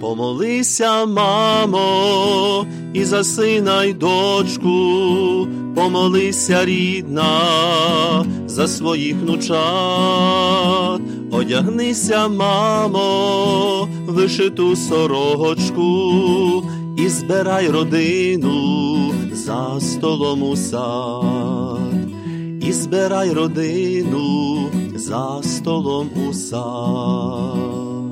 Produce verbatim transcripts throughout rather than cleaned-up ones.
Помолися, мамо, і за сина й дочку, помолися, рідна, за своїх внучат. Одягнися, мамо, в вишиту сорочку і збирай родину за столом у сад. І збирай родину за столом у сад.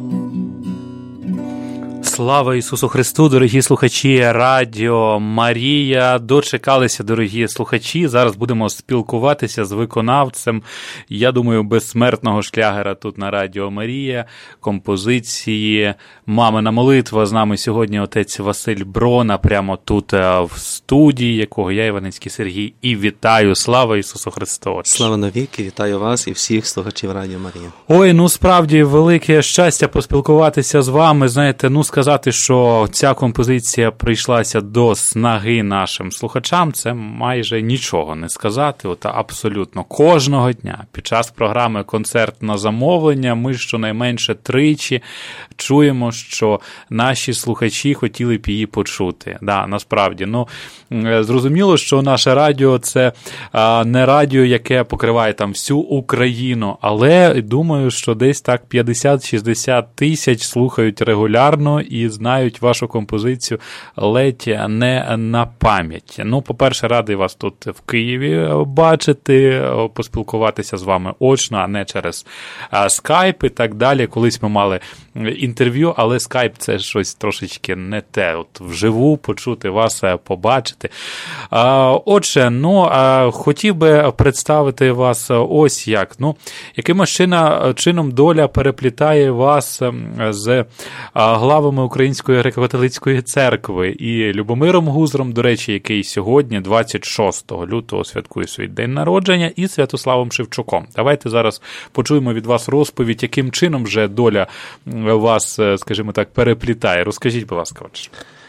Слава Ісусу Христу, дорогі слухачі Радіо Марія. Дочекалися, дорогі слухачі. Зараз будемо спілкуватися з виконавцем, я думаю, безсмертного шлягера тут на Радіо Марія, композиції «Мамина молитва». З нами сьогодні отець Василь Брона, прямо тут в студії, якого я, Іваницький Сергій, і вітаю. Слава Ісусу Христу! Слава навіки, вітаю вас і всіх слухачів Радіо Марія. Ой, ну справді велике щастя поспілкуватися з вами. Знаєте, ну сказати, що ця композиція прийшлася до снаги нашим слухачам, це майже нічого не сказати. От абсолютно кожного дня під час програми «Концерт на замовлення» ми щонайменше тричі чуємо, що наші слухачі хотіли б її почути. Да, насправді, ну, зрозуміло, що наше радіо – це а, не радіо, яке покриває там всю Україну, але думаю, що десь так п'ятдесят-шістдесят тисяч слухають регулярно і знають вашу композицію ледь не на пам'ять. Ну, по-перше, радий вас тут в Києві бачити, поспілкуватися з вами очно, а не через скайп і так далі. Колись ми мали інтерв'ю, але скайп – це щось трошечки не те. От вживу почути вас, побачити. Отже, ну, хотів би представити вас ось як. Ну, якимось чином доля переплітає вас з главами Української греко-католицької церкви і Любомиром Гузаром, до речі, який сьогодні, двадцять шостого лютого, святкує свій день народження, і Святославом Шевчуком. Давайте зараз почуємо від вас розповідь, яким чином вже доля вас, скажімо так, переплітає. Розкажіть, будь ласка, отже.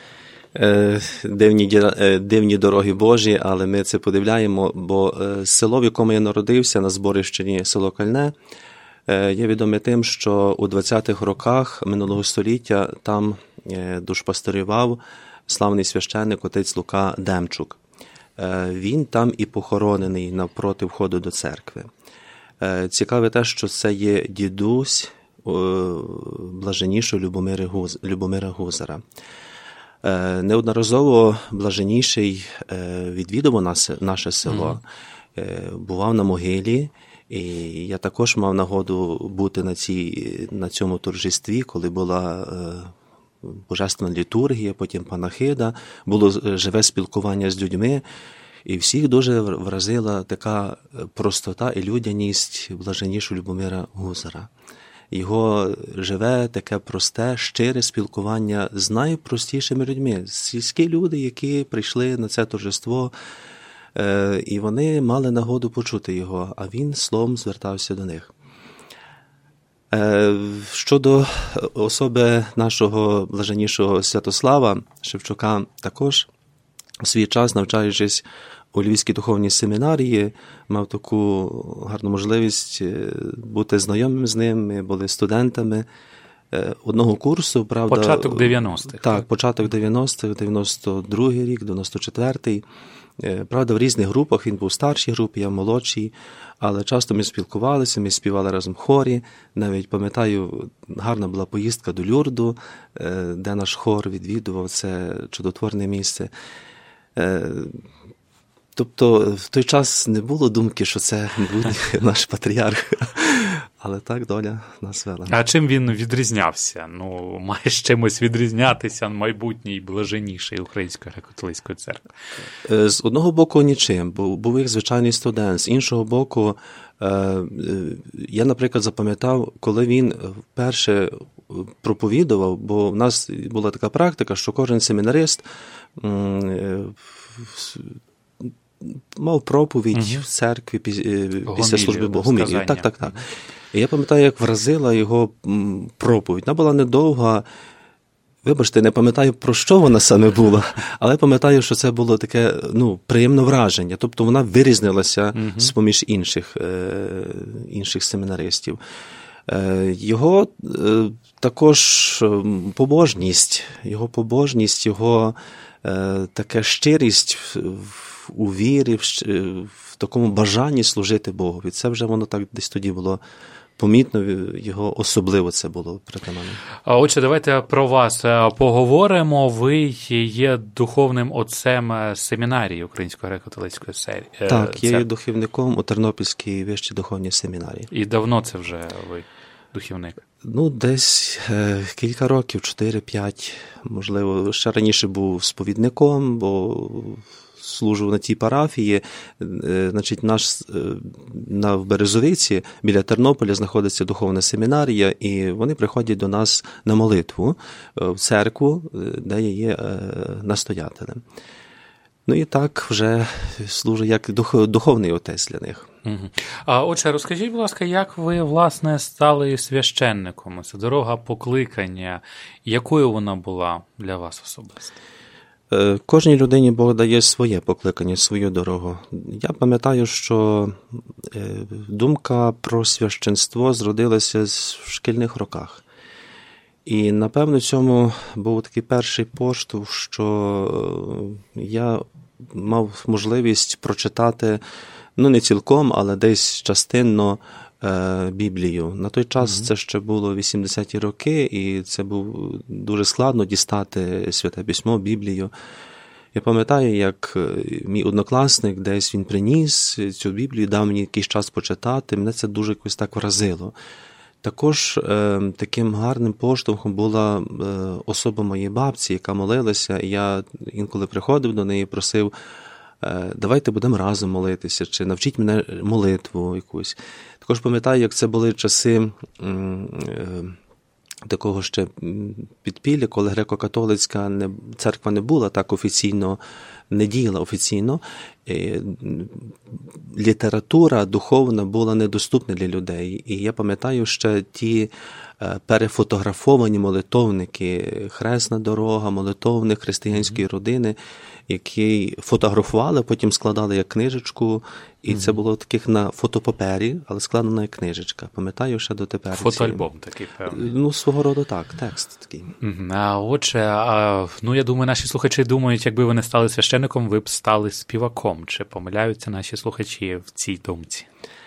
Дивні, дивні дороги Божі, але ми це подивляємо, бо село, в якому я народився, на Зборищині, село Кальне, є відоме тим, що у двадцятих роках минулого століття там душпасторював славний священник отець Лука Демчук. Він там і похоронений навпроти входу до церкви. Цікаве те, що це є дідусь блаженнішого Любомира Гузара. Неодноразово блаженніший відвідував наше село, mm-hmm. бував на могилі, і я також мав нагоду бути на, цій, на цьому торжестві, коли була божественна літургія, потім панахида, було живе спілкування з людьми, і всіх дуже вразила така простота і людяність блаженнішого Любомира Гузара. Його живе, таке просте, щире спілкування з найпростішими людьми. Сільські люди, які прийшли на це торжество, і вони мали нагоду почути його, а він словом звертався до них. Щодо особи нашого блаженнішого Святослава Шевчука, також в свій час, навчаючись у Львівській духовній семінарії, мав таку гарну можливість бути знайомим з ним. Ми були студентами одного курсу, правда. Початок дев'яностих. Так, початок дев'яностих, дев'яносто другий рік, дев'яносто четвертий. Правда, в різних групах, він був в старшій групі, я в молодшій, але часто ми спілкувалися, ми співали разом в хорі. Навіть, пам'ятаю, гарна була поїздка до Люрду, де наш хор відвідував це чудотворне місце. Тобто в той час не було думки, що це буде наш патріарх, але так доля нас вела. А чим він відрізнявся? Ну, має з чимось відрізнятися майбутній блаженніший Української греко-католицької церкви? З одного боку нічим, бо був як звичайний студент. З іншого боку, я, наприклад, запам'ятав, коли він вперше проповідував, бо в нас була така практика, що кожен семінарист мав проповідь угу. в церкві після Гомілію, служби Богомілії. Так, так, так. І я пам'ятаю, як вразила його проповідь. Вона була недовга. Вибачте, не пам'ятаю, про що вона саме була, але пам'ятаю, що це було таке, ну, приємне враження. Тобто вона вирізнилася угу. з-поміж інших, е- інших семінаристів. Його також побожність, його побожність, його така щирість у вірі, в такому бажанні служити Богу. І це вже воно так десь тоді було помітно, його особливо це було переконано. Отже, давайте про вас поговоримо. Ви є духовним отцем семінарії Української греко-католицької церкви. Так, я є духовником у Тернопільській вищій духовній семінарії. І давно це вже ви духовник? Ну, десь е, кілька років, чотири-п'ять, можливо. Ще раніше був сповідником, бо служив на тій парафії. Е, значить, наш, е, на, в Березовиці, біля Тернополя, знаходиться духовна семінарія, і вони приходять до нас на молитву е, в церкву, де я є е, настоятелем. Ну і так вже служу як дух, духовний отець для них. Угу. А, отже, розкажіть, будь ласка, як ви, власне, стали священником? Це дорога покликання. Якою вона була для вас особисто? Кожній людині Бог дає своє покликання, свою дорогу. Я пам'ятаю, що думка про священство зродилася в шкільних роках. І, напевно, цьому був такий перший поштовх, що я мав можливість прочитати, ну, не цілком, але десь частинно е, Біблію. На той час mm-hmm. це ще було вісімдесяті роки, і це був дуже складно дістати Святе Письмо, Біблію. Я пам'ятаю, як мій однокласник десь він приніс цю Біблію, дав мені якийсь час почитати, мене це дуже якось так вразило. Також е, таким гарним поштовхом була е, особа моєї бабці, яка молилася, і я інколи приходив до неї і просив, е, давайте будемо разом молитися, чи навчіть мене молитву якусь. Також пам'ятаю, як це були часи е, е, такого ще підпілля, коли греко-католицька не, церква не була так офіційно, не діяла офіційно. Література духовна була недоступна для людей. І я пам'ятаю ще ті перефотографовані молитовники, Хресна дорога, молитовник християнської родини, які фотографували, потім складали як книжечку, і mm-hmm. це було таких на фотопапері, але складена як книжечка. Пам'ятаю ще дотепер. Фотоальбом такий, певний. Ну, свого роду так, текст такий. Mm-hmm. А отже, а, ну я думаю, наші слухачі думають, якби ви не стали священником, ви б стали співаком. Чи помиляються наші слухачі в цій думці?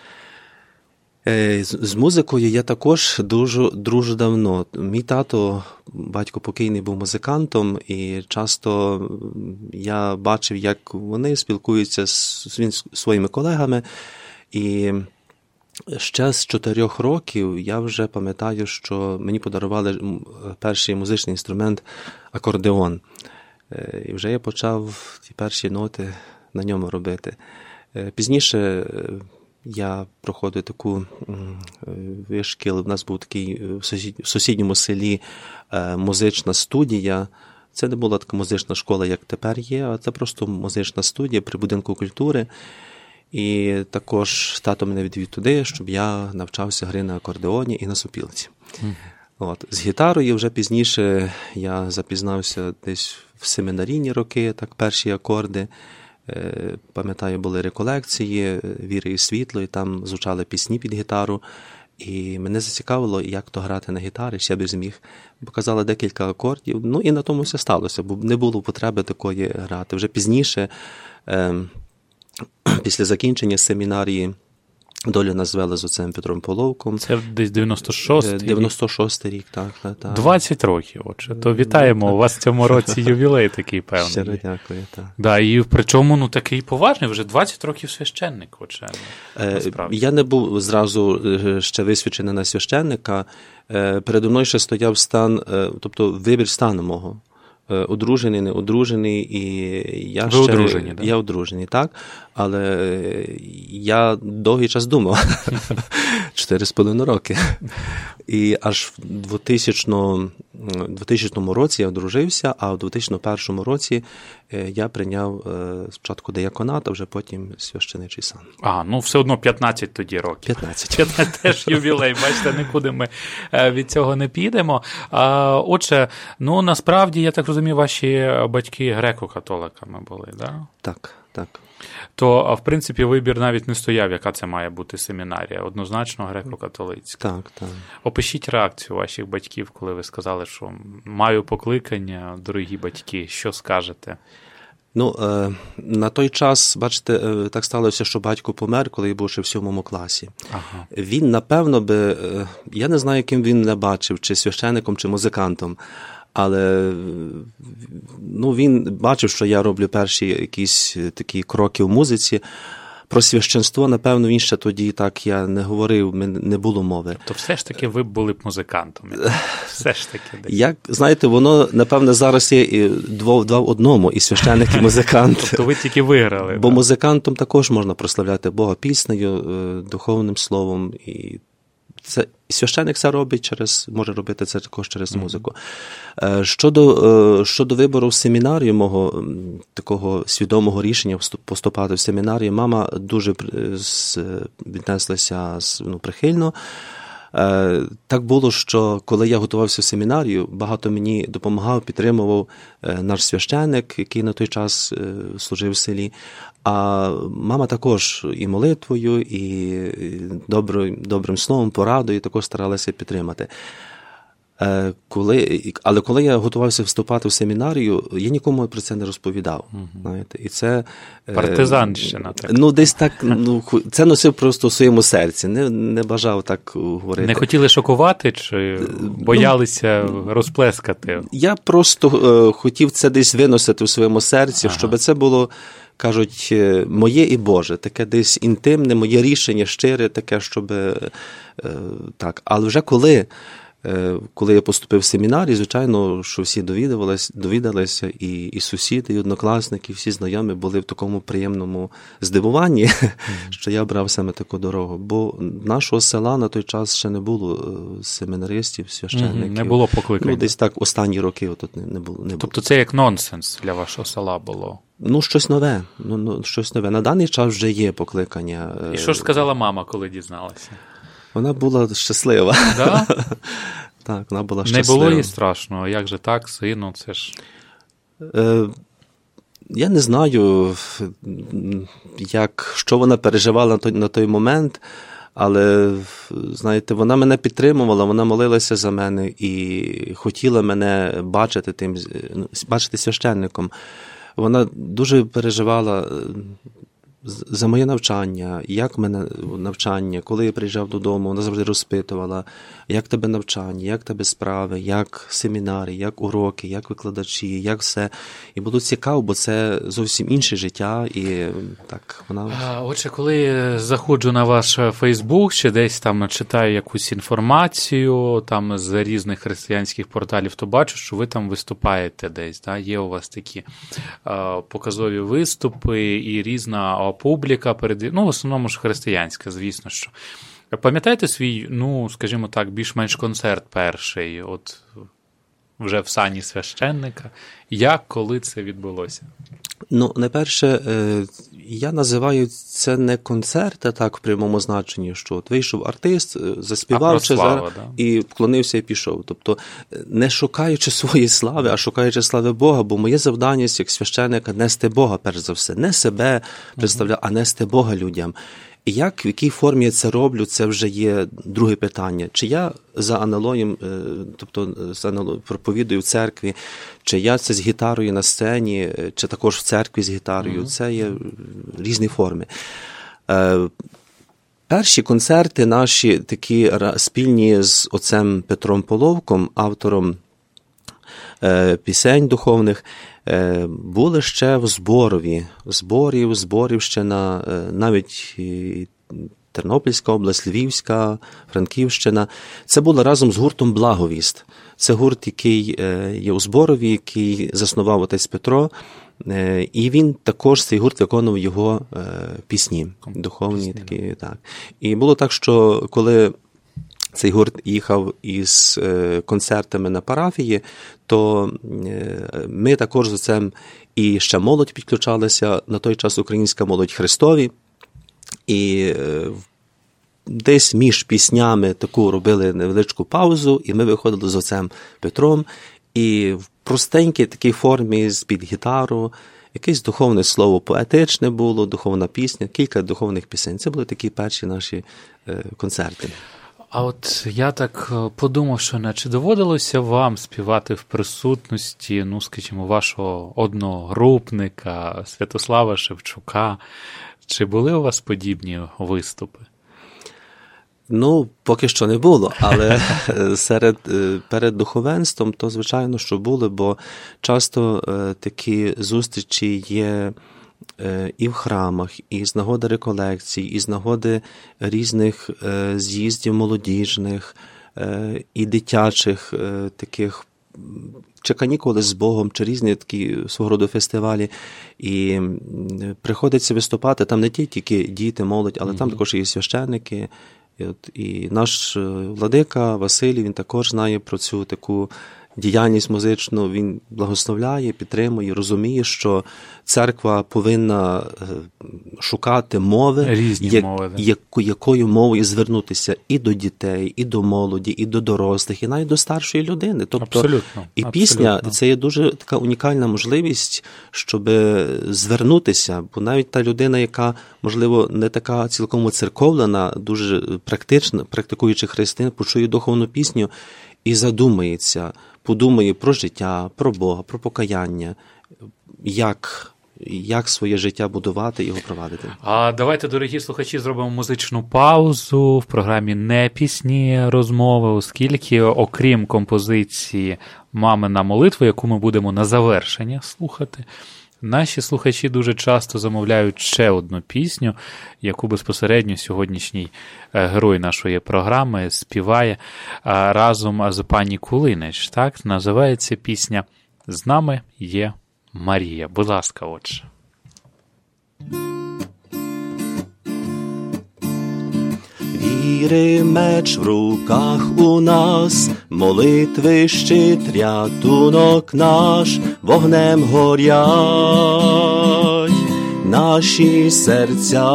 З музикою я також дуже, дуже давно. Мій тато, батько покійний, був музикантом, і часто я бачив, як вони спілкуються з своїми колегами. І ще з чотирьох років я вже пам'ятаю, що мені подарували перший музичний інструмент – акордеон. І вже я почав ті перші ноти на ньому робити. Пізніше я проходив таку вишкіл, в нас був такий в сусідньому селі музична студія. Це не була така музична школа, як тепер є, а це просто музична студія при будинку культури. І також тато мене відвів туди, щоб я навчався гри на акордеоні і на сопілці. Mm. От. З гітарою вже пізніше я запізнався десь в семінарійні роки, так перші акорди. Пам'ятаю, були реколекції «Віри і світло», і там звучали пісні під гітару. І мене зацікавило, як то грати на гітарі, ще б зміг. Показали декілька акордів, ну і на тому все сталося, бо не було потреби такої грати. Вже пізніше, е, після закінчення семінарії, долю нас звела з отцем Петром Половком. Це десь дев'яносто шостий рік? дев'яносто шостий рік, так. так. двадцять років, отже. То вітаємо, у вас в цьому році ювілей такий певний. Щиро дякую, так. Да, і причому, ну, такий поважний, вже двадцять років священник, отже, насправді. Я не був зразу ще висвячений на священника. Передо мною ще стояв стан, тобто вибір стану мого. Одружений, не одружений, і я Ви ще... одружені, так? Я одружений, так, але я довгий час думав, чотири з половиною роки. І аж в двохтисячному році я одружився, а в дві тисячі першому році я прийняв спочатку дияконат, а вже потім священичий сан. А, ну все одно п'ятнадцять тоді років. п'ятнадцять. п'ятнадцять теж ювілей, бачите, нікуди ми від цього не підемо. А, отже, ну насправді, я так розумію, ваші батьки греко-католиками були, да? Так. так. То, в принципі, вибір навіть не стояв, яка це має бути семінарія. Однозначно греко-католицька. Так, так. Опишіть реакцію ваших батьків, коли ви сказали, що маю покликання, дорогі батьки, що скажете? Ну, на той час, бачите, так сталося, що батько помер, коли я був ще в сьомому класі. Ага. Він, напевно, би, я не знаю, ким він не бачив, чи священником, чи музикантом, але ну, він бачив, що я роблю перші якісь такі кроки в музиці. Про священство, напевно, він ще тоді так я не говорив, не було мови. То все ж таки ви були б музикантом. Все ж таки. Як, знаєте, воно, напевно, зараз є і два, два в одному, і священник, і музикант. Тобто ви тільки виграли. Бо так? Музикантом також можна прославляти Бога піснею, духовним словом. І це священник це робить через, може робити це також через музику. Mm-hmm. Щодо, щодо вибору в семінарію, мого такого свідомого рішення поступати в семінарію, мама дуже віднеслася ну, прихильно. Так було, що коли я готувався в семінарію, багато мені допомагав, підтримував наш священник, який на той час служив в селі. А мама також і молитвою, і добрим, добрим словом, порадою також старалася підтримати. Коли, але коли я готувався вступати в семінарію, я нікому про це не розповідав. Угу. Знаєте, і це, партизанщина. Так. Ну, десь так, ну, це носив просто в своєму серці, не, не бажав так говорити. Не хотіли шокувати, чи боялися ну, розплескати? Я просто е, хотів це десь виносити в своєму серці, ага. щоб це було, кажуть, моє і Боже, таке десь інтимне, моє рішення щире, таке, щоб е, так. Але вже коли Коли я поступив в семінарій, звичайно, що всі довідалися, довідалися і, і сусіди, і однокласники, всі знайомі були в такому приємному здивуванні, mm-hmm. що я брав саме таку дорогу. Бо нашого села на той час ще не було семінаристів, священників. Mm-hmm. Не було покликання. Ну, десь так останні роки тут не, не було. Не тобто було. Це як нонсенс для вашого села було? Ну, щось нове. Ну, ну, щось нове. На даний час вже є покликання. І що ж сказала мама, коли дізналася? Вона була щаслива. Да? Так, вона була щаслива. Не було їй страшно, а як же так, сину, це ж... Е, я не знаю, як, що вона переживала на той, на той момент, але, знаєте, вона мене підтримувала, вона молилася за мене і хотіла мене бачити тим, бачити священником. Вона дуже переживала за моє навчання, як мене навчання, коли я приїжджав додому, вона завжди розпитувала, як тебе навчання, як тебе справи, як семінарі, як уроки, як викладачі, як все. І було цікаво, бо це зовсім інше життя, і так вона... Отже, коли заходжу на ваш Фейсбук, чи десь там читаю якусь інформацію там з різних християнських порталів, то бачу, що ви там виступаєте десь, да? Є у вас такі а, показові виступи і різна публіка, перед, ну, в основному ж християнська, звісно, що. Пам'ятаєте свій, ну, скажімо так, більш-менш концерт перший, от вже в сані священника? Як, коли це відбулося? Ну, найперше, я називаю це не концерт, а так в прямому значенні, що от вийшов артист, заспівав чи слава, да? і вклонився і пішов. Тобто, не шукаючи своєї слави, а шукаючи слави Бога, бо моє завдання як священника нести Бога, перш за все. Не себе представляти, а нести Бога людям. І як, в якій формі я це роблю, це вже є друге питання. Чи я за аналоєм, тобто за аналоєм проповідую в церкві, чи я це з гітарою на сцені, чи також в церкві з гітарою. Mm-hmm. Це є різні форми. Перші концерти наші такі спільні з отцем Петром Половком, автором пісень духовних, були ще в Зборові, зборів, Зборівщина, навіть Тернопільська область, Львівська, Франківщина. Це було разом з гуртом «Благовіст». Це гурт, який є у Зборові, який заснував отець Петро, і він також, цей гурт, виконував його пісні, духовні такі, так. І було так, що коли цей гурт їхав із концертами на парафії, то ми також з цим і ще молодь підключалася, на той час українська молодь Христові, і десь між піснями таку робили невеличку паузу, і ми виходили з отцем Петром, і в простенькій такій формі, з-під гітару, якесь духовне слово поетичне було, духовна пісня, кілька духовних пісень. Це були такі перші наші концерти. А от я так подумав, що не чи доводилося вам співати в присутності, ну, скажімо, вашого одногрупника Святослава Шевчука? Чи були у вас подібні виступи? Ну, поки що не було, але серед, перед духовенством то, звичайно, що були, бо часто такі зустрічі є і в храмах, і з нагоди реколекцій, і з нагоди різних з'їздів молодіжних, і дитячих таких, чи канікули з Богом, чи різні такі свого роду фестивалі. І приходиться виступати, там не тільки діти, молодь, але mm-hmm. там також і священники. І, от, і наш владика Василій, він також знає про цю таку діяльність музичну, він благословляє, підтримує, розуміє, що церква повинна шукати мови, різні як, мови, як, якою мовою звернутися і до дітей, і до молоді, і до дорослих, і навіть до старшої людини. Тобто, абсолютно, і пісня абсолютно. Це є дуже така унікальна можливість, щоб звернутися, бо навіть та людина, яка, можливо, не така цілком оцерковлена, дуже практична, практикуючи християн, почує духовну пісню і задумається, подумає про життя, про Бога, про покаяння, як, як своє життя будувати і його провадити. А давайте, дорогі слухачі, зробимо музичну паузу в програмі «Непісні розмови», оскільки, окрім композиції «Мамина молитва», яку ми будемо на завершення слухати, наші слухачі дуже часто замовляють ще одну пісню, яку безпосередньо сьогоднішній герой нашої програми співає разом з пані Кулинич. Так, називається пісня «З нами є Марія». Будь ласка, отже. Віри меч в руках у нас, молитви щит, рятунок наш, вогнем горять наші серця.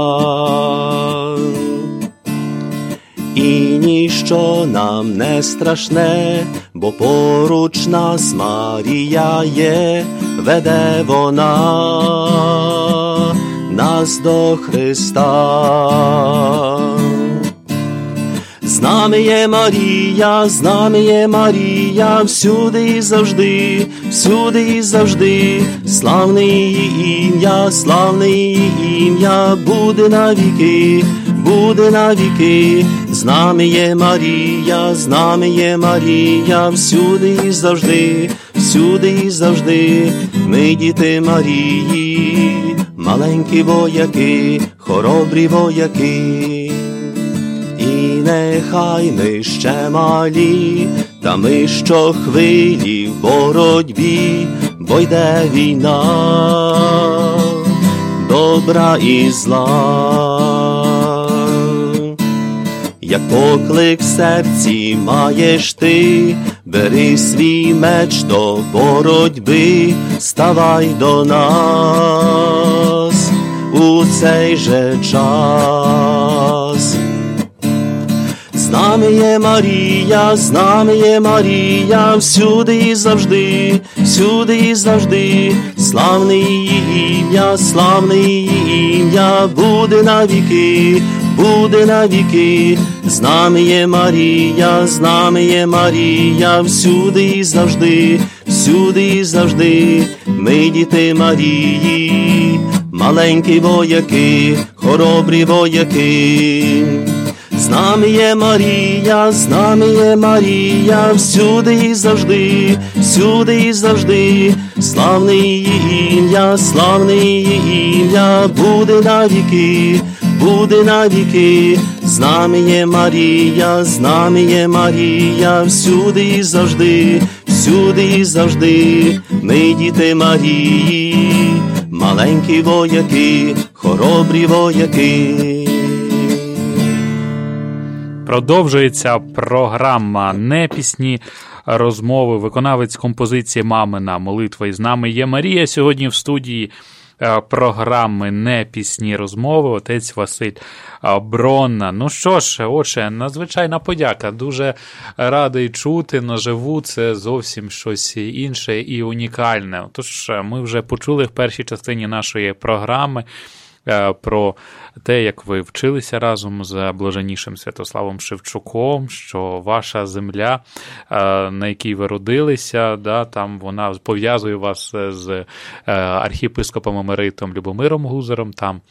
І ніщо нам не страшне, бо поруч нас Марія є, веде вона нас до Христа. З нами є Марія, з нами є Марія, всюди і завжди, всюди і завжди. Славне її ім'я, славне її ім'я, буде навіки, буде навіки. З нами є Марія, з нами є Марія, всюди і завжди, всюди і завжди. Ми діти Марії, маленькі вояки, хоробрі вояки. І нехай ми ще малі, та ми щохвилі в боротьбі, бо йде війна, добра і зла. Як поклик в серці маєш ти, бери свій меч до боротьби, ставай до нас у цей же час. З нами є Марія, з нами є Марія, всюди і завжди, всюди і завжди. Славне її ім'я, славне її ім'я, буде навіки, буде навіки. З нами є Марія, з нами є Марія, всюди і завжди, всюди і завжди. Ми діти Марії, маленькі вояки, хоробрі вояки. З нами є Марія, з нами є Марія, всюди і завжди, всюди і завжди. Славне її ім'я, славне її ім'я, буде навіки, буде навіки. З нами є Марія, з нами є Марія, всюди і завжди, всюди і завжди. Ми діти Марії, маленькі вояки, хоробрі вояки. Продовжується програма «Непісні розмови». Виконавець композиції «Мамина молитва». І з нами є Марія сьогодні в студії. програми «Не пісні розмови», отець Василь Бронна. Ну що ж, отже, надзвичайна подяка. Дуже радий чути наживу, це зовсім щось інше і унікальне. Тож ми вже почули в першій частині нашої програми про те, як ви вчилися разом з блаженнішим Святославом Шевчуком, що ваша земля, на якій ви родилися, да, там вона пов'язує вас з архієпископом емеритом Любомиром Гузаром, там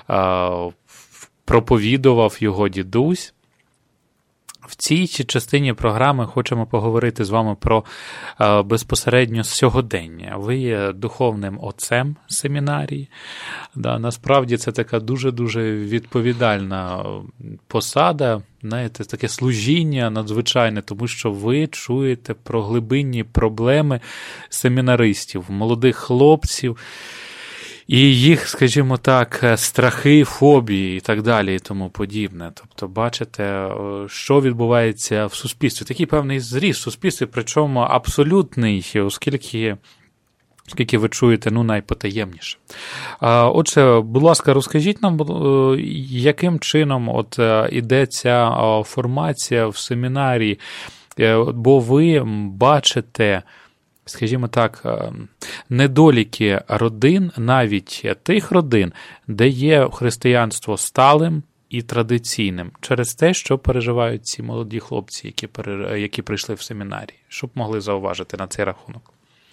проповідував його дідусь. В цій частині програми хочемо поговорити з вами про е, безпосередньо сьогодення. Ви є духовним отцем семінарії. Да, насправді це така дуже-дуже відповідальна посада, знаєте, таке служіння надзвичайне, тому що ви чуєте про глибинні проблеми семінаристів, молодих хлопців, і їх, скажімо так, страхи, фобії і так далі і тому подібне. Тобто, бачите, що відбувається в суспільстві. Такий певний зріст в суспільстві, причому абсолютний, оскільки, оскільки ви чуєте, ну, найпотаємніше. Отже, будь ласка, розкажіть нам, яким чином от іде ця формація в семінарії, бо ви бачите, скажімо так, недоліки родин, навіть тих родин, де є християнство сталим і традиційним, через те, що переживають ці молоді хлопці, які, пере... які прийшли в семінарії. Що б могли зауважити на цей рахунок?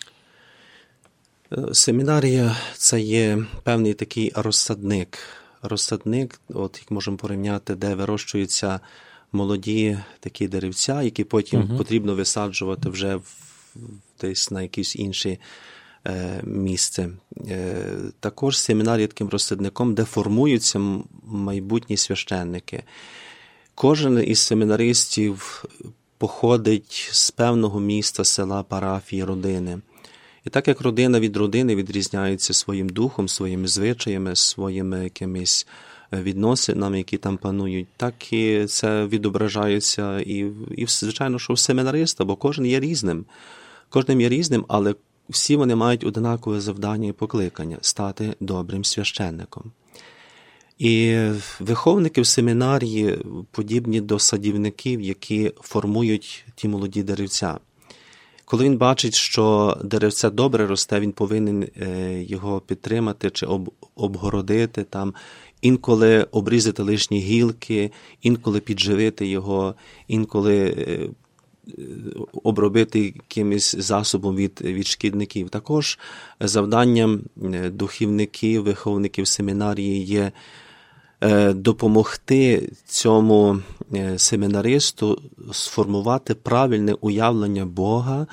Семінарія – це є певний такий розсадник. Розсадник, от як можемо порівняти, де вирощуються молоді такі деревця, які потім угу. потрібно висаджувати вже в десь на якесь інше е, місце. Е, також семінар є таким розсадником, де формуються майбутні священники. Кожен із семінаристів походить з певного міста, села, парафії, родини. І так як родина від родини відрізняється своїм духом, своїми звичаями, своїми якимись відносинами, які там панують, так і це відображається і, і звичайно, що в семінариста, бо кожен є різним. Кожним є різним, але всі вони мають однакове завдання і покликання – стати добрим священником. І виховники в семінарії подібні до садівників, які формують ті молоді деревця. Коли він бачить, що деревце добре росте, він повинен його підтримати чи обгородити, там, інколи обрізати лишні гілки, інколи підживити його, інколи обробити якимось засобом від, від шкідників. Також завданням духівників, виховників семінарії є допомогти цьому семінаристу сформувати правильне уявлення Бога,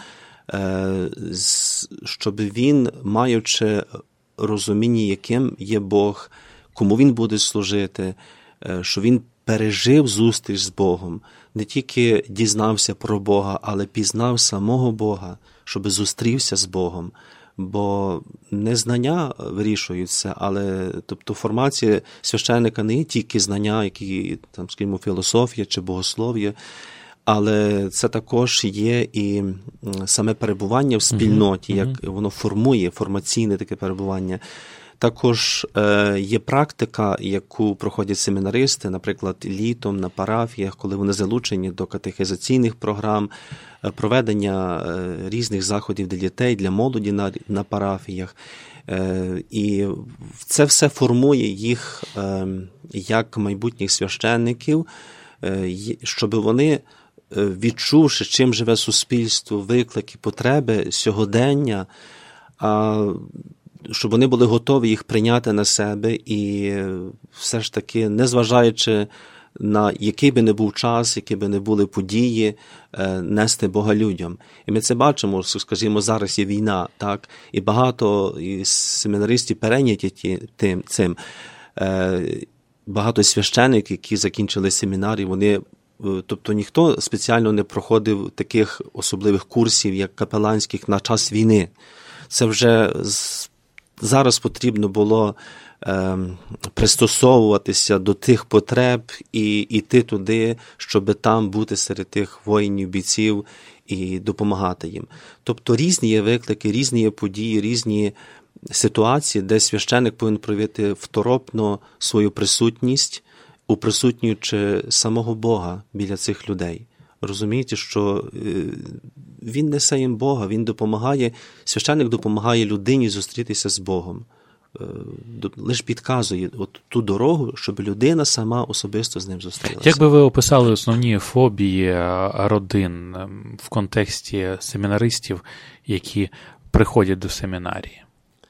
щоб він, маючи розуміння, яким є Бог, кому він буде служити, що він пережив зустріч з Богом, не тільки дізнався про Бога, але пізнав самого Бога, щоб зустрівся з Богом. Бо не знання вирішуються, але тобто формація священника не є тільки знання, які, там, скажімо, філософія чи богослов'я, але це також є і саме перебування в спільноті, як воно формує, формаційне таке перебування. Також е, є практика, яку проходять семінаристи, наприклад, літом на парафіях, коли вони залучені до катехизаційних програм, е, проведення е, різних заходів для дітей, для молоді на, на парафіях. Е, і це все формує їх е, як майбутніх священників, е, щоб вони, відчувши, чим живе суспільство, виклики, потреби сьогодення, а щоб вони були готові їх прийняти на себе і все ж таки, незважаючи на який би не був час, які би не були події, нести Бога людям. І ми це бачимо, скажімо, зараз є війна, так? І багато із семінаристів перейняті тим, цим. Багато священиків, які закінчили семінарії, вони, тобто ніхто спеціально не проходив таких особливих курсів, як капеланських, на час війни. Це вже зараз потрібно було е, пристосовуватися до тих потреб і йти туди, щоб там бути серед тих воїнів, бійців і допомагати їм. Тобто різні є виклики, різні є події, різні ситуації, де священик повинен проявити второпно свою присутність, уприсутнюючи самого Бога біля цих людей. Розумієте, що він несе їм Бога, він допомагає, священик допомагає людині зустрітися з Богом. Лише підказує от ту дорогу, щоб людина сама особисто з ним зустрілася. Як би ви описали основні фобії родин в контексті семінаристів, які приходять до семінарії?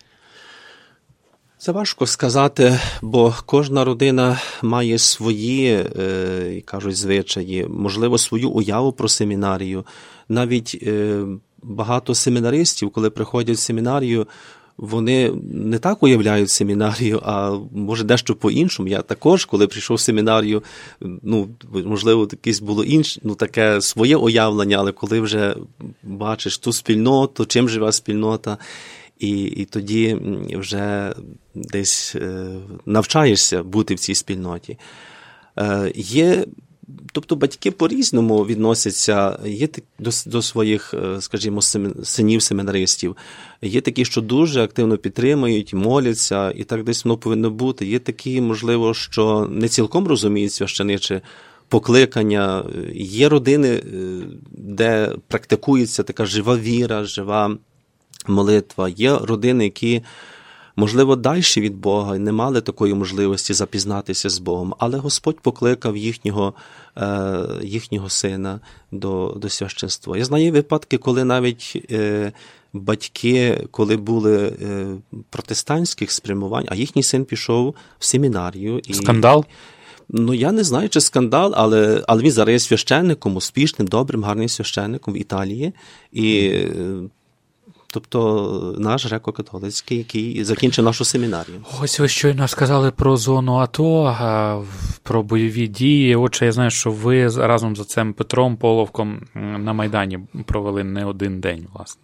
Це важко сказати, бо кожна родина має свої, е, кажуть, звичаї, можливо, свою уяву про семінарію. Навіть е, багато семінаристів, коли приходять в семінарію, вони не так уявляють семінарію, а може дещо по-іншому. Я також, коли прийшов в семінарію, ну, можливо, якесь було інше, ну, таке своє уявлення, але коли вже бачиш ту спільноту, чим живе спільнота, і, і тоді вже десь е, навчаєшся бути в цій спільноті. Е, є, тобто батьки по-різному відносяться є до, до своїх, скажімо, синів-семінаристів. Є такі, що дуже активно підтримують, моляться, і так десь воно повинно бути. Є такі, можливо, що не цілком розуміють священиче покликання. Є родини, де практикується така жива віра, жива молитва. Є родини, які, можливо, далі від Бога, не мали такої можливості запізнатися з Богом, але Господь покликав їхнього, е, їхнього сина до, до священства. Я знаю випадки, коли навіть е, батьки, коли були е, протестантських спрямувань, а їхній син пішов в семінарію. І, скандал? Ну, я не знаю, чи скандал, але, але він зараз є священником, успішним, добрим, гарним священником в Італії. І тобто наш греко-католицький, який закінчив нашу семінарію. Ось ви щойно сказали про зону АТО, про бойові дії. Отже, я знаю, що ви разом з отцем Петром Половком на Майдані провели не один день, власне.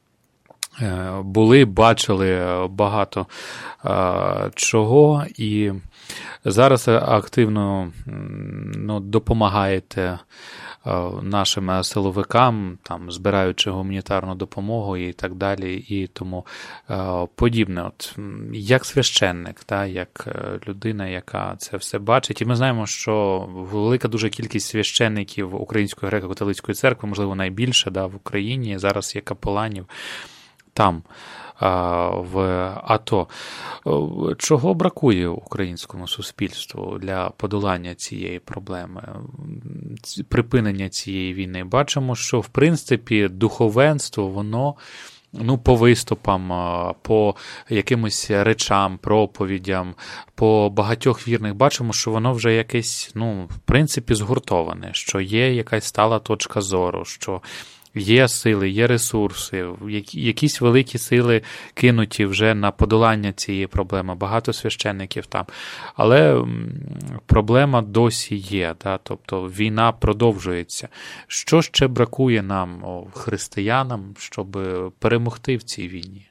Були, бачили багато чого, і зараз активно ну, допомагаєте нашим силовикам, там, збираючи гуманітарну допомогу і так далі, і тому подібне. От, як священник, та, як людина, яка це все бачить. І ми знаємо, що велика дуже кількість священників Української греко-католицької церкви, можливо, найбільше да, в Україні, зараз є капеланів там, в АТО. Чого бракує українському суспільству для подолання цієї проблеми, припинення цієї війни? Бачимо, що, в принципі, духовенство, воно ну, по виступам, по якимось речам, проповідям, по багатьох вірних бачимо, що воно вже якесь, ну, в принципі, згуртоване, що є якась стала точка зору, що є сили, є ресурси, якісь великі сили кинуті вже на подолання цієї проблеми, багато священників там. Але проблема досі є, да? Тобто війна продовжується. Що ще бракує нам, о, християнам, щоб перемогти в цій війні?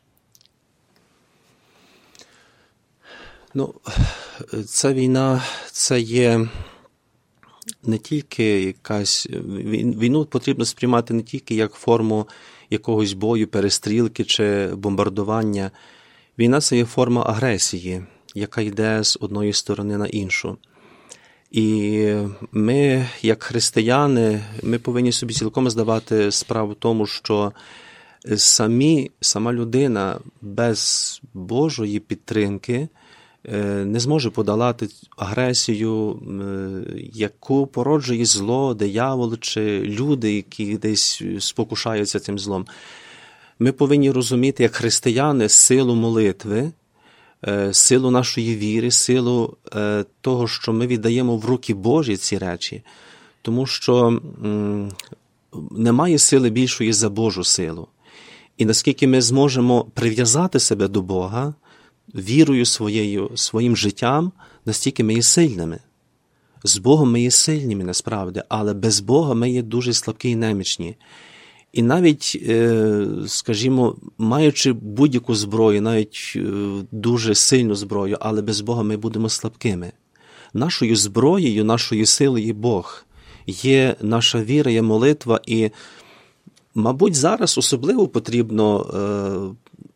Ну, ця війна, це є не тільки якась, війну потрібно сприймати не тільки як форму якогось бою, перестрілки чи бомбардування. Війна – це є форма агресії, яка йде з одної сторони на іншу. І ми, як християни, ми повинні собі цілком здавати справу в тому, що самі, сама людина без Божої підтримки не зможе подолати агресію, яку породжує зло, диявол чи люди, які десь спокушаються цим злом. Ми повинні розуміти, як християни, силу молитви, силу нашої віри, силу того, що ми віддаємо в руки Божі ці речі, тому що немає сили більшої за Божу силу. І наскільки ми зможемо прив'язати себе до Бога, вірою своєю, своїм життям, настільки ми є сильними. З Богом ми є сильними, насправді, але без Бога ми є дуже слабкі і немічні. І навіть, скажімо, маючи будь-яку зброю, навіть дуже сильну зброю, але без Бога ми будемо слабкими. Нашою зброєю, нашою силою є Бог. Є наша віра, є молитва, і, мабуть, зараз особливо потрібно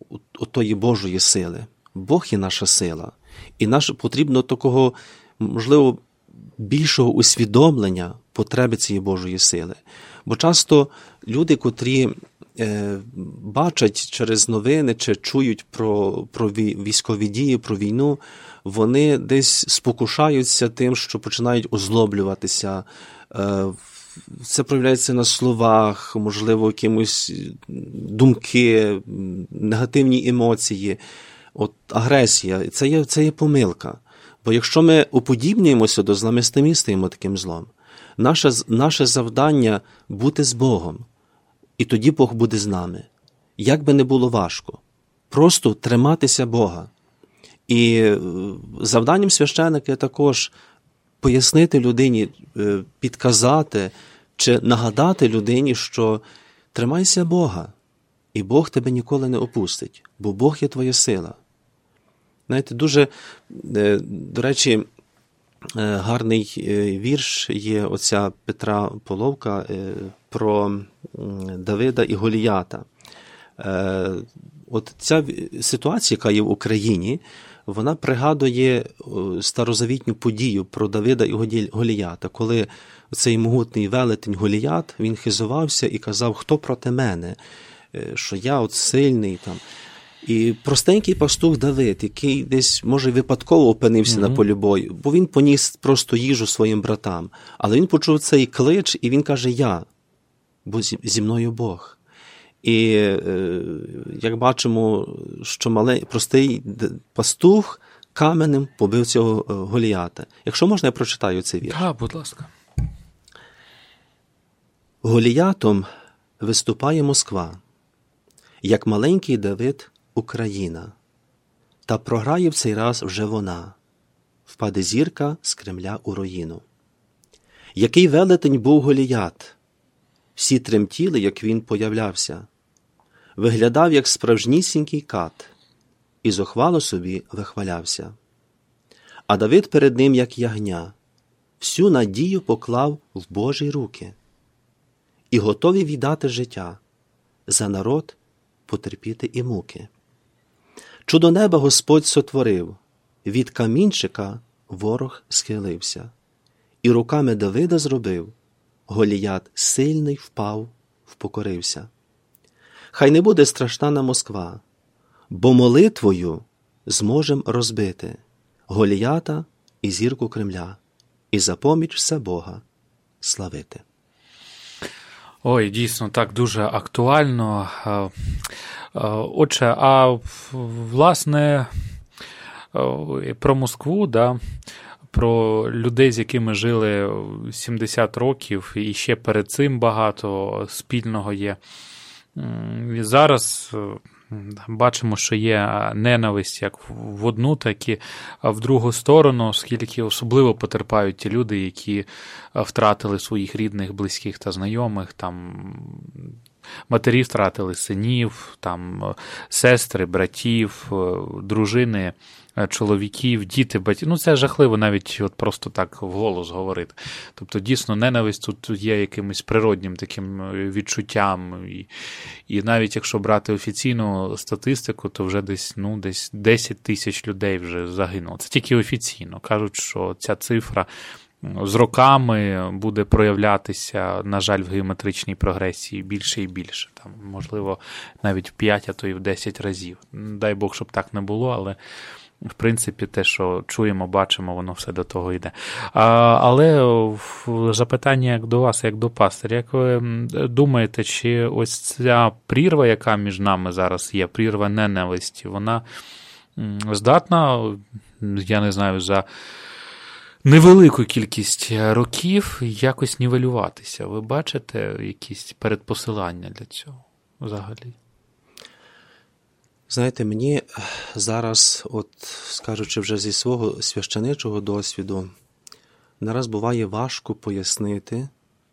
отої Божої сили. Бог є наша сила. І наш, потрібно такого, можливо, більшого усвідомлення потреби цієї Божої сили. Бо часто люди, котрі е, бачать через новини чи чують про, про військові дії, про війну, вони десь спокушаються тим, що починають озлоблюватися. Е, це проявляється на словах, можливо, якимось думки, негативні емоції. От агресія, це є, це є помилка. Бо якщо ми уподібнюємося до зла, ми самі стаємо таким злом. Наше, наше завдання – бути з Богом. І тоді Бог буде з нами. Як би не було важко. Просто триматися Бога. І завданням священика є також пояснити людині, підказати чи нагадати людині, що тримайся Бога. І Бог тебе ніколи не опустить. Бо Бог є твоя сила. Знаєте, дуже, до речі, гарний вірш є оця Петра Половка про Давида і Голіята. От ця ситуація, яка є в Україні, вона пригадує старозавітню подію про Давида і Голіята, коли цей могутний велетень Голіят, він хизувався і казав, хто проти мене, що я от сильний там. І простенький пастух Давид, який десь, може, випадково опинився mm-hmm. на полі бою, бо він поніс просто їжу своїм братам. Але він почув цей клич, і він каже, я, бо зі мною Бог. І як бачимо, що малий, простий пастух каменем побив цього Голіята. Якщо можна, я прочитаю цей вірш. Так, будь ласка. Голіятом виступає Москва, як маленький Давид Україна. Та програє в цей раз вже вона, впаде зірка з Кремля у руїну. Який велетень був Голіят, всі тремтіли, як він появлявся. Виглядав, як справжнісінький кат, і зухвало собі вихвалявся. А Давид перед ним, як ягня, всю надію поклав в Божі руки і готові віддати життя, за народ потерпіти і муки. Чудо неба Господь сотворив, від камінчика ворог схилився, і руками Давида зробив, Голіят сильний впав, впокорився. Хай не буде страшна на Москва, бо молитвою зможем розбити Голіята і зірку Кремля, і за поміч все Бога славити. Ой, дійсно, так, дуже актуально. Отже, а власне про Москву, да, про людей, з якими жили сімдесят років, і ще перед цим багато спільного є. І зараз бачимо, що є ненависть як в одну, так і в другу сторону, оскільки особливо потерпають ті люди, які втратили своїх рідних, близьких та знайомих, там матері втратили синів, там сестри, братів, дружини, чоловіків, діти, батьків. Ну, це жахливо навіть от просто так вголос говорити. Тобто, дійсно, ненависть тут є якимось природнім таким відчуттям. І, і навіть якщо брати офіційну статистику, то вже десь, ну, десь десять тисяч людей вже загинуло. Це тільки офіційно. Кажуть, що ця цифра з роками буде проявлятися, на жаль, в геометричній прогресії більше і більше. Там, можливо, навіть в п'ять, а то і в десять разів. Дай Бог, щоб так не було, але в принципі, те, що чуємо, бачимо, воно все до того йде. А, але запитання як до вас, як до пастиря. Як ви думаєте, чи ось ця прірва, яка між нами зараз є, прірва ненависті, вона здатна, я не знаю, за невелику кількість років якось нівелюватися? Ви бачите якісь передпосилання для цього взагалі? Знаєте, мені зараз, от скажучи вже зі свого священичого досвіду, нараз буває важко пояснити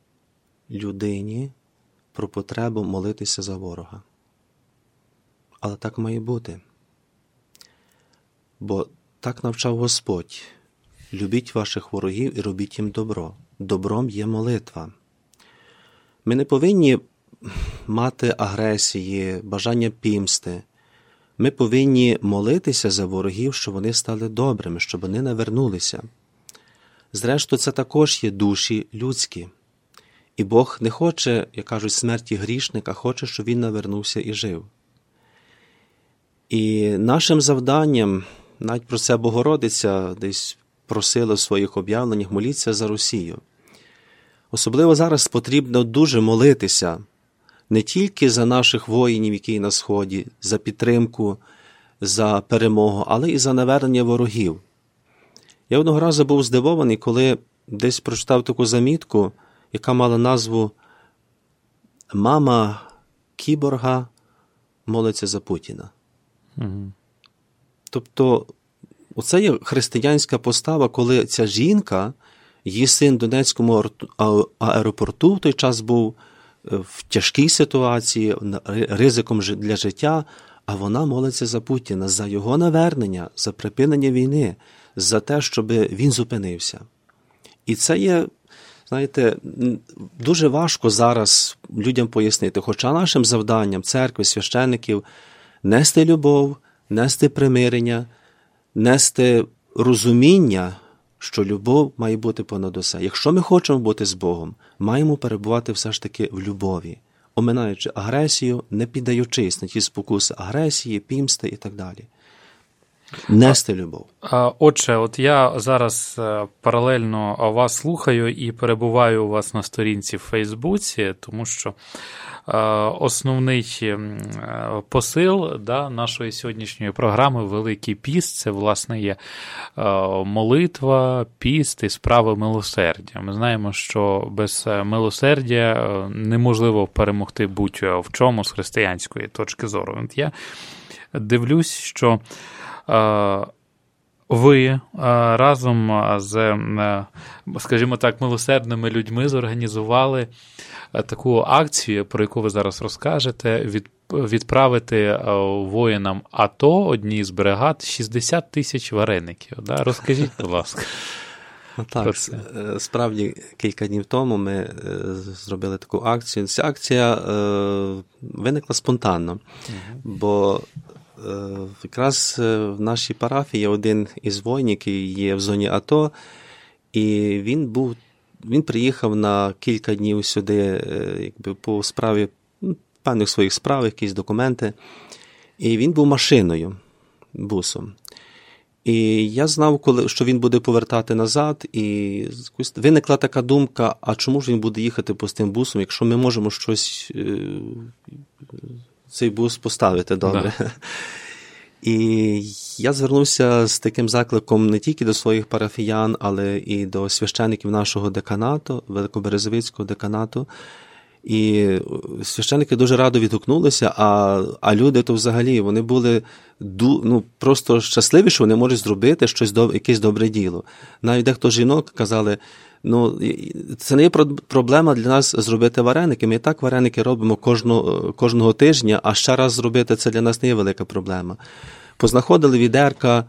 людині про потребу молитися за ворога. Але так має бути. Бо так навчав Господь. Любіть ваших ворогів і робіть їм добро. Добром є молитва. Ми не повинні мати агресії, бажання пімсти. ми повинні молитися за ворогів, щоб вони стали добрими, щоб вони не вернулися. Зрештою, це також є душі людські. І Бог не хоче, як кажуть, смерті грішника, хоче, щоб він навернувся і жив. І нашим завданням, навіть про це Богородиця десь просила в своїх об'явленнях, моліться за Росію. Особливо зараз потрібно дуже молитися не тільки за наших воїнів, які на Сході, за підтримку, за перемогу, але і за навернення ворогів. Я одного разу був здивований, коли десь прочитав таку замітку, яка мала назву «Мама кіборга молиться за Путіна». Угу. Тобто, оце є християнська постава, коли ця жінка, її син в Донецькому аеропорту в той час був в тяжкій ситуації, ризиком для життя, а вона молиться за Путіна, за його навернення, за припинення війни, за те, щоб він зупинився. І це є, знаєте, дуже важко зараз людям пояснити, хоча нашим завданням церкви, священиків нести любов, нести примирення, нести розуміння, що любов має бути понад усе. Якщо ми хочемо бути з Богом, маємо перебувати все ж таки в любові, оминаючи агресію, не піддаючись на ті спокуси агресії, пімсти і так далі. Нести любов. Отже, от я зараз паралельно вас слухаю і перебуваю у вас на сторінці в Фейсбуці, тому що основний посил, да, нашої сьогоднішньої програми «Великий піст» – це, власне, є молитва, піст і справи милосердя. Ми знаємо, що без милосердя неможливо перемогти будь-в чому з християнської точки зору. От я дивлюсь, що ви разом з, скажімо так, милосердними людьми зорганізували таку акцію, про яку ви зараз розкажете, від, відправити воїнам АТО, одній з бригад, шістдесят тисяч вареників. Да? Розкажіть, будь ласка. Так, справді, кілька днів тому ми зробили таку акцію. Ця акція виникла спонтанно, угу. бо якраз в нашій парафії є один із воїнів, який є в зоні АТО, і він був, він приїхав на кілька днів сюди, якби по справі, певних своїх справ, якісь документи, і він був машиною, бусом. І я знав, коли, що він буде повертати назад, і виникла така думка, а чому ж він буде їхати пустим бусом, якщо ми можемо щось, цей бус поставити добре. Да. І я звернувся з таким закликом не тільки до своїх парафіян, але і до священиків нашого деканату, Великоберезовицького деканату. І священики дуже радо відгукнулися, а, а люди то взагалі, вони були ну, просто щасливі, що вони можуть зробити щось, якесь добре діло. Навіть дехто жінок казали, ну, це не є проблема для нас зробити вареники. Ми і так вареники робимо кожного, кожного тижня, а ще раз зробити це для нас не є велика проблема. Познаходили відерка,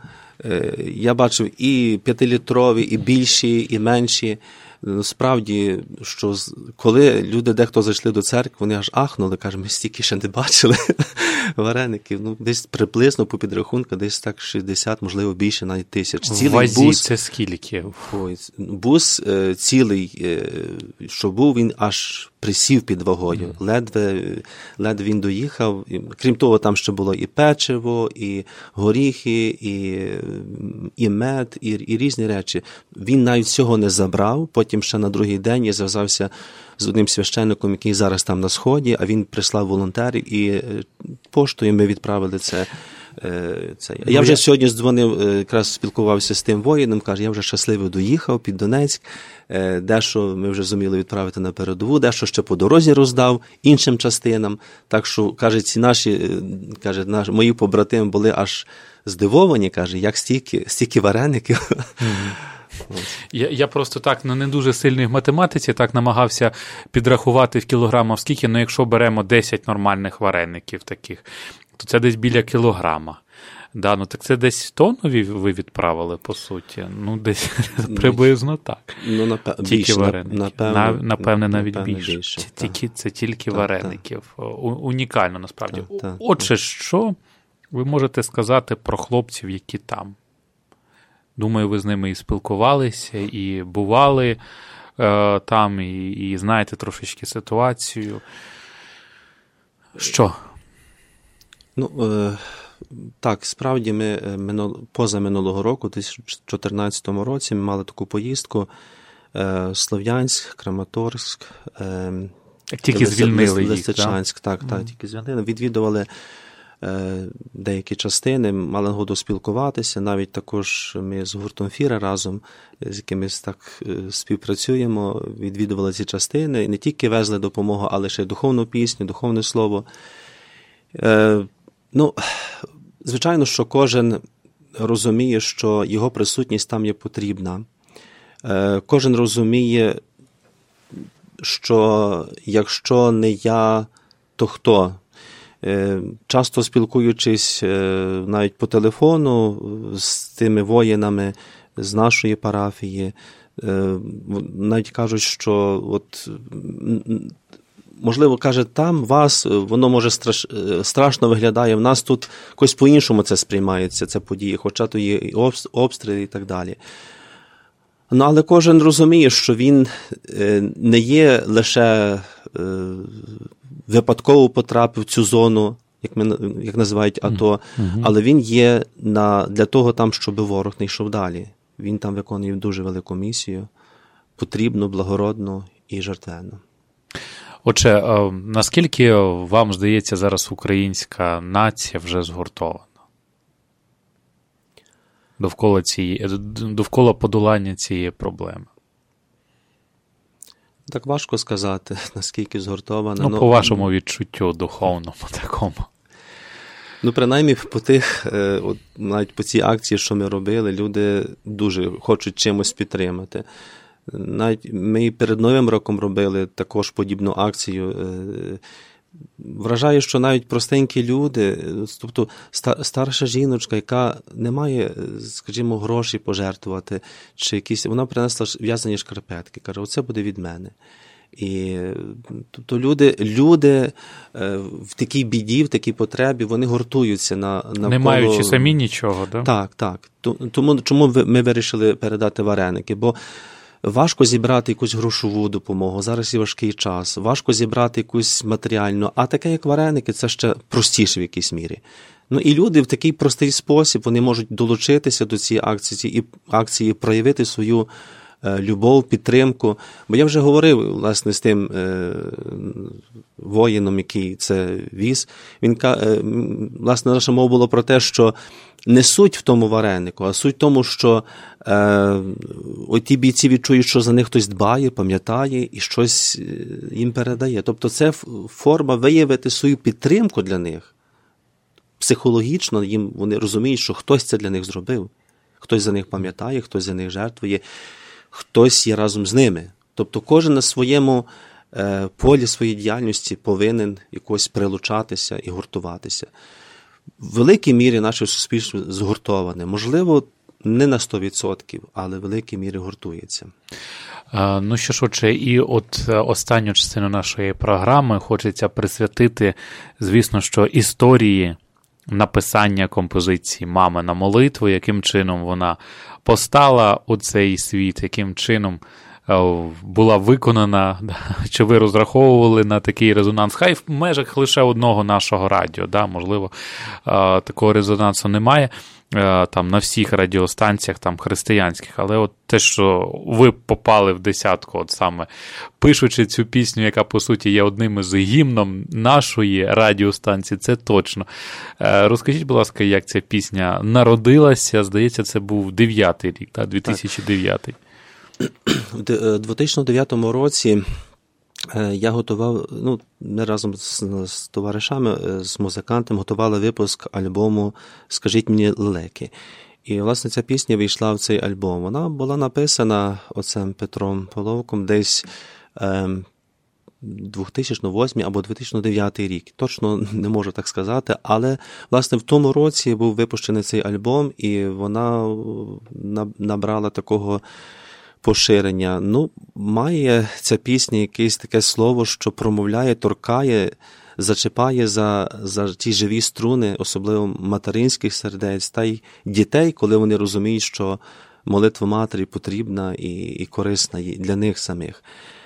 я бачив і п'ятилітрові, і більші, і менші. Справді, що коли люди дехто зайшли до церкви, вони аж ахнули, кажуть, ми стільки ще не бачили вареників. Ну, десь приблизно по підрахунку, десь так шістдесят, можливо, більше, навіть тисяч. Цілий вазі бус, це скільки? Ой, бус е, цілий, е, що був, він аж присів під вагою. Mm. Ледве, ледве він доїхав. Крім того, там ще було і печиво, і горіхи, і, і мед, і, і різні речі. Він навіть цього не забрав. Потім ще на другий день я зв'язався з одним священником, який зараз там на Сході, а він прислав волонтерів, і поштою ми відправили це. це. Я вже сьогодні дзвонив, якраз спілкувався з тим воїном, каже, я вже щасливо доїхав під Донецьк, дещо ми вже зуміли відправити на передову, дещо ще по дорозі роздав іншим частинам. Так що, каже, ці наші, каже, наші, мої побратими були аж здивовані, каже, як стільки, стільки вареників. Mm-hmm. Я, я просто так, ну, не дуже сильний в математиці, так намагався підрахувати в кілограмах скільки, ну якщо беремо десять нормальних вареників таких, то це десь біля кілограма. Да, ну так це десь тоннові ви відправили, по суті. Ну, десь приблизно так. Ну, напев... Тільки більше, вареників. Напевне, На, напевне навіть напевне, більше. більше Тільки, це тільки так, вареників. Так. Унікально, насправді. Так, так. Отже, що ви можете сказати про хлопців, які там? Думаю, ви з ними і спілкувалися, і бували е, там, і, і знаєте трошечки ситуацію. Що? Ну, е, так, справді ми минул, поза минулого року, у дві тисячі чотирнадцятому році, ми мали таку поїздку е, Слов'янськ, Краматорськ, е, тільки звільнили їх, Лисичанськ, так, так, так, тільки звільнили. Відвідували е, деякі частини, мали нагоду спілкуватися, навіть також ми з гуртом «Фіра» разом, з якимись так співпрацюємо, відвідували ці частини, і не тільки везли допомогу, але ще й духовну пісню, духовне слово. Е, ну, звичайно, що кожен розуміє, що його присутність там є потрібна. Е, кожен розуміє, що якщо не я, то хто? Часто спілкуючись навіть по телефону з тими воїнами з нашої парафії, навіть кажуть, що от, можливо, каже, там вас, воно може страш, страшно виглядає, в нас тут якось по-іншому це сприймається, це події, хоча то є і обстріли і так далі. Ну, але кожен розуміє, що він не є лише випадково потрапив в цю зону, як, ми, як називають АТО, mm-hmm. але він є на, для того там, щоб ворог не йшов далі. Він там виконує дуже велику місію, потрібну, благородну і жертвенну. Отже, наскільки вам здається зараз українська нація вже згуртована? Довкола цієї, довкола подолання цієї проблеми? Так важко сказати, наскільки згуртована. Ну, ну, по вашому відчуттю духовному такому. Ну, принаймні, по тих, от, навіть по цій акції, що ми робили, люди дуже хочуть чимось підтримати. Навіть ми перед Новим роком робили також подібну акцію. Вражає, що навіть простенькі люди, тобто старша жіночка, яка не має, скажімо, грошей пожертвувати, чи якісь, вона принесла в'язані шкарпетки, каже, оце буде від мене. І тобто люди, люди в такій біді, в такій потребі, вони гуртуються на навколо... Не маючи самі нічого, да? Так, так. Тому чому ми вирішили передати вареники? Бо важко зібрати якусь грошову допомогу, зараз є важкий час, важко зібрати якусь матеріальну, а таке, як вареники, це ще простіше в якійсь мірі. Ну і люди в такий простий спосіб, вони можуть долучитися до цієї акції, і акції проявити свою любов, підтримку. Бо я вже говорив, власне, з тим е, воїном, який це віз. Він, е, власне, наша мова була про те, що не суть в тому варенику, а суть в тому, що е, оті бійці відчують, що за них хтось дбає, пам'ятає і щось їм передає. Тобто це форма виявити свою підтримку для них. Психологічно їм вони розуміють, що хтось це для них зробив. Хтось за них пам'ятає, хтось за них жертвує. Хтось є разом з ними. Тобто кожен на своєму е, полі своєї діяльності повинен якось прилучатися і гуртуватися. В великій мірі наше суспільство згуртоване. Можливо, не на сто відсотків, але в великій мірі гуртується. А, ну що ж, отже, і от останню частину нашої програми хочеться присвятити, звісно, що історії написання композиції «Мамина молитва», яким чином вона постала у цей світ, яким чином була виконана, чи ви розраховували на такий резонанс, хай в межах лише одного нашого радіо, да, можливо, такого резонансу немає там на всіх радіостанціях там християнських, але от те, що ви попали в десятку, от саме пишучи цю пісню, яка по суті є одним із гімном нашої радіостанції, це точно. Розкажіть, будь ласка, як ця пісня народилася? Здається, це був дев'ятий рік, так, дві тисячі дев'ятий. У дві тисячі дев'ятому році я готував, ну, ми разом з, з товаришами, з музикантами готували випуск альбому «Скажіть мені лелеки». І, власне, ця пісня війшла в цей альбом. Вона була написана оцем Петром Половком десь е, дві тисячі восьмий або дві тисячі дев'ятий рік. Точно не можу так сказати, але, власне, в тому році був випущений цей альбом, і вона набрала такого поширення. Ну, має ця пісня якесь таке слово, що промовляє, торкає зачіпає за, за ті живі струни, особливо материнських сердець, та й дітей, коли вони розуміють, що молитва матері потрібна і, і корисна для них самих.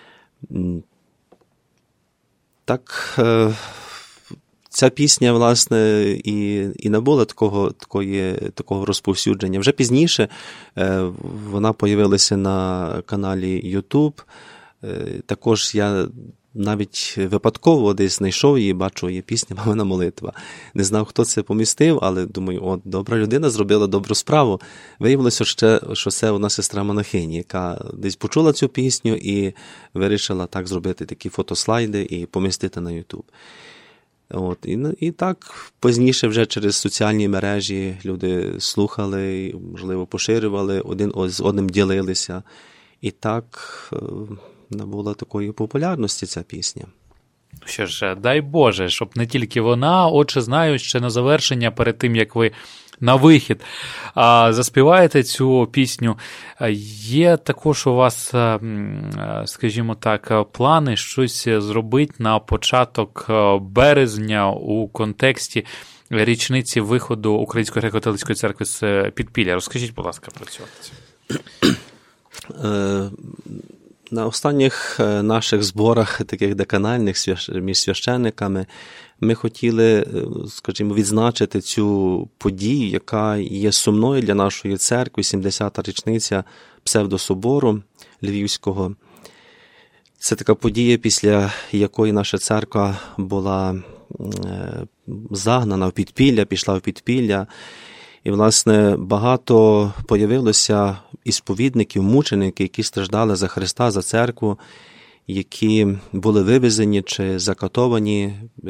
Так, ця пісня, власне, і, і набула такого, такої, такого розповсюдження. Вже пізніше вона появилася на каналі YouTube. Також я навіть випадково десь знайшов її, бачу, є пісня «Мамина молитва». Не знав, хто це помістив, але думаю, от, добра людина зробила добру справу. Виявилося, ще, що це одна сестра монахині, яка десь почула цю пісню і вирішила так зробити такі фотослайди і помістити на YouTube. От, і, і так пізніше вже через соціальні мережі люди слухали, можливо, поширювали, один з одним ділилися. І так набула такої популярності ця пісня. Що ж, дай Боже, щоб не тільки вона, отже, знаю, ще на завершення, перед тим, як ви на вихід а, заспіваєте цю пісню, є також у вас, скажімо так, плани щось зробити на початок березня у контексті річниці виходу Української греко-католицької церкви з підпілля. Розкажіть, будь ласка, про цю акцію. На останніх наших зборах, таких деканальних між священниками, ми хотіли, скажімо, відзначити цю подію, яка є сумною для нашої церкви, сімдесята річниця псевдособору Львівського. Це така подія, після якої наша церква була загнана в підпілля, пішла в підпілля. І, власне, багато появилося ісповідників, мучеників, які страждали за Христа, за церкву, які були вивезені чи закатовані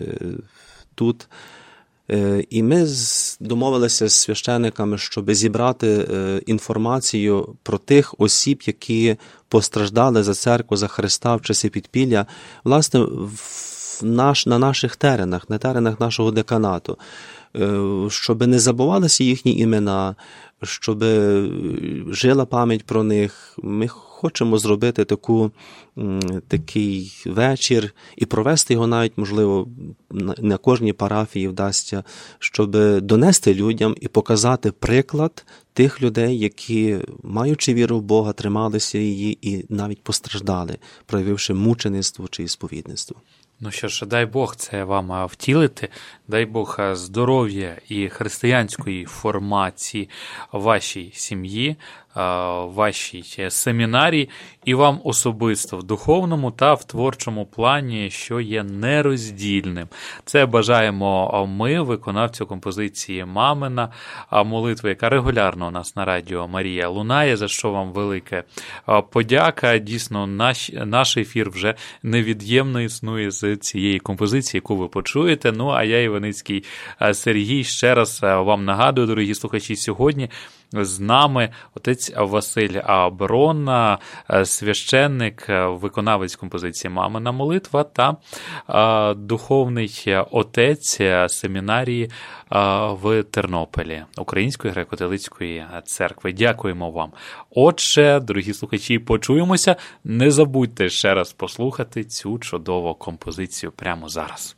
тут. І ми домовилися з священиками, щоб зібрати інформацію про тих осіб, які постраждали за церкву, за Христа в часи підпілля, власне, в наш, на наших теренах, на теренах нашого деканату. Щоб не забувалися їхні імена, щоб жила пам'ять про них. Ми хочемо зробити таку, такий вечір і провести його навіть, можливо, на кожній парафії вдасться, щоб донести людям і показати приклад тих людей, які, маючи віру в Бога, трималися її і навіть постраждали, проявивши мучеництво чи ісповідництво. Ну що ж, дай Бог це вам втілити, дай Бог здоров'я і християнської формації вашій сім'ї, вашій семінарії і вам особисто в духовному та в творчому плані, що є нероздільним. Це бажаємо ми, виконавцю композиції «Мамина молитва», яка регулярно у нас на радіо Марія лунає, за що вам велика подяка. Дійсно, наш, наш ефір вже невід'ємно існує з цієї композиції, яку ви почуєте. Ну, а я, Іваницький Сергій, ще раз вам нагадую, дорогі слухачі, сьогодні з нами отець Василь Брон, священник, виконавець композиції «Мамина молитва» та духовний отець семінарії в Тернополі Української греко-католицької церкви. Дякуємо вам. Отже, дорогі слухачі, почуємося. Не забудьте ще раз послухати цю чудову композицію прямо зараз.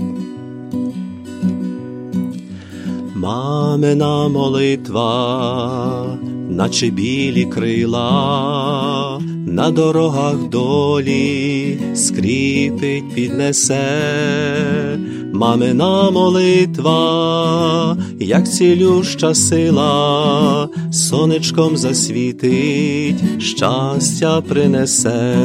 Мамина молитва, наче білі крила, на дорогах долі скріпить, піднесе. Мамина молитва, як цілюща сила, сонечком засвітить, щастя принесе.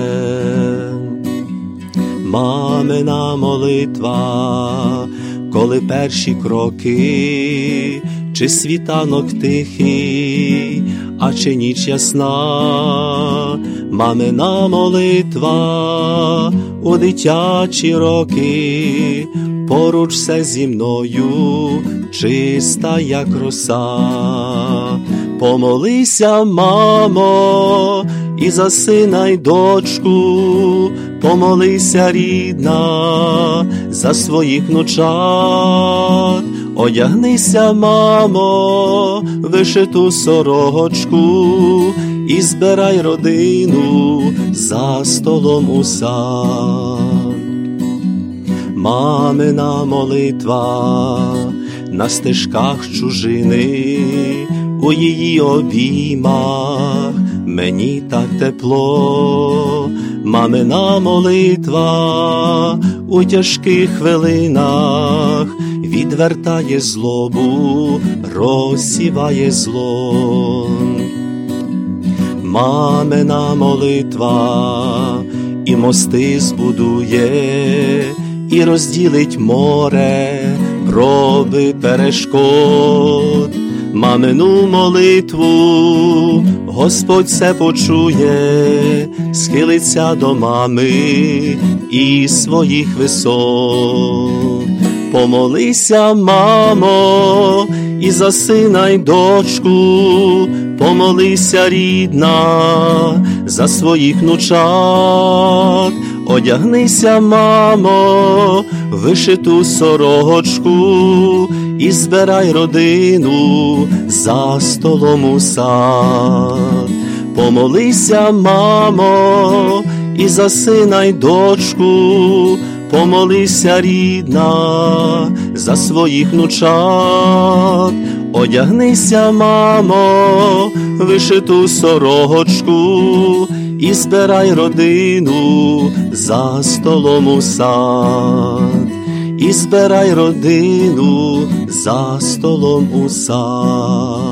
Мамина молитва, коли перші кроки, чи світанок тихий, а чи ніч ясна, мамина молитва у дитячі роки, поруч все зі мною, чиста, як роса. Помолися, мамо, і за сина й дочку, помолися, рідна, за своїх внучат. Одягнися, мамо, вишиту сорочку, і збирай родину за столом у сад. мамина молитва на стежках чужини, у її обіймах мені так тепло. Мамина молитва у тяжких хвилинах відвертає злобу, розсіває зло. Мамина молитва і мости збудує, і розділить море, проби перешкод. Мамину молитву Господь все почує, схилиться до мами і своїх висот. Помолися, мамо, і за сина й дочку, помолися, рідна, за своїх внучат. Одягнися, мамо, вишиту сорочку і збирай родину за столом у сад. Помолися, мамо, і за сина й дочку, помолися, рідна, за своїх внучат. Одягнися, мамо, вишиту сорочку і збирай родину за столом у сад. І збирай родину за столом у сад.